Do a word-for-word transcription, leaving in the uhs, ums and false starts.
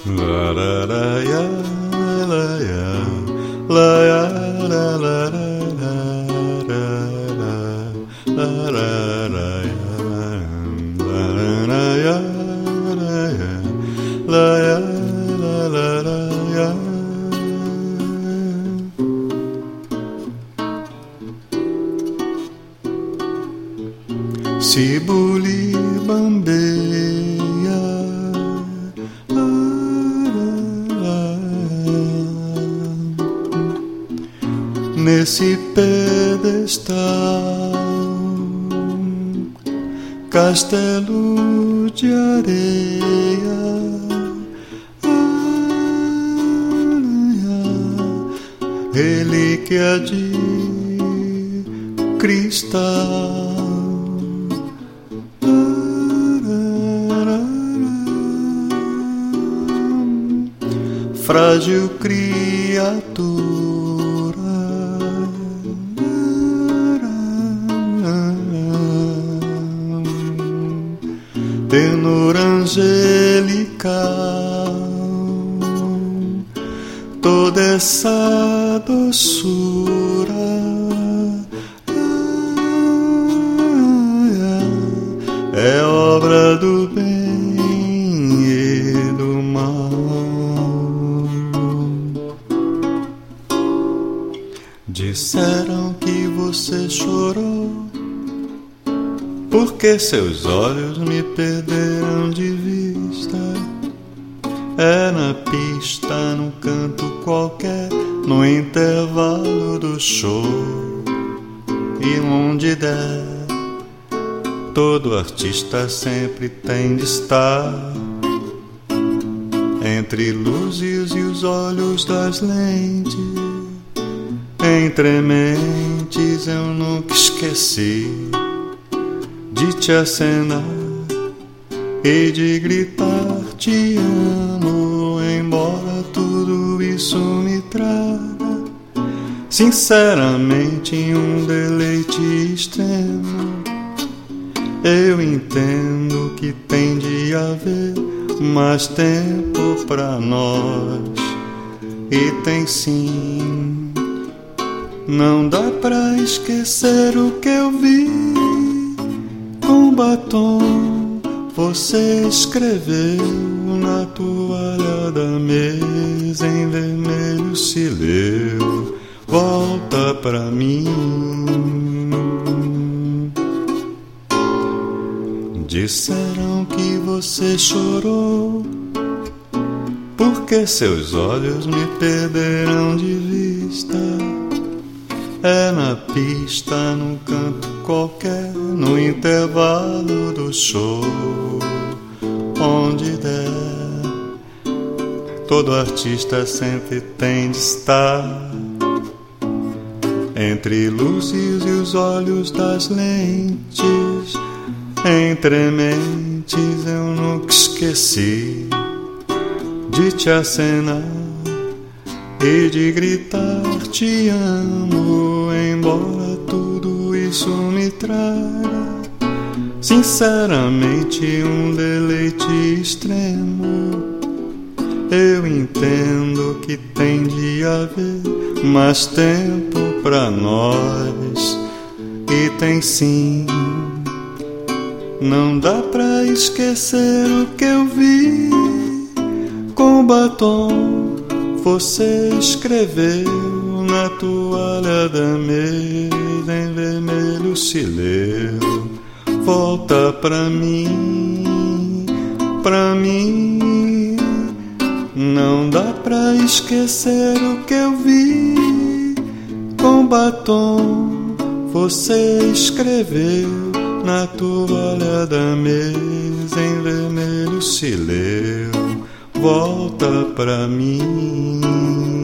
La la la ya, la ya, la ya, la la la la la la la la ya, la la ya, la ya, la ya, la la la ya. Sibuli bambeia, nesse pedestal, castelo de areia, relíquia de cristal. Frágil criatura, tenor angelical, toda essa doçura é obra do bem e do mal. Disseram que você chorou porque seus olhos me perderam de vista. É na pista, num canto qualquer, no intervalo do show. E onde der, todo artista sempre tem de estar entre luzes e os olhos das lentes. Entre mentes eu nunca esqueci de te acenar e de gritar te amo, embora tudo isso me traga sinceramente um deleite extremo. Eu entendo que tem de haver mais tempo pra nós, e tem sim. Não dá pra esquecer o que eu vi. Com batom você escreveu na toalha da mesa, em vermelho se leu: volta pra mim. Disseram que você chorou porque seus olhos me perderam de vista. É na pista, num canto qualquer, no intervalo do show. Onde der, todo artista sempre tem de estar entre luzes e os olhos das lentes. Entre mentes eu nunca esqueci de te acenar e de gritar te amo, embora tudo isso me traga sinceramente um deleite extremo. Eu entendo que tem de haver mais tempo pra nós, e tem sim. Não dá pra esquecer o que eu vi. Com batom você escreveu na toalha da mesa, em vermelho se leu: volta pra mim, pra mim. Não dá pra esquecer o que eu vi. Com batom você escreveu na toalha da mesa, em vermelho se leu: volta pra mim.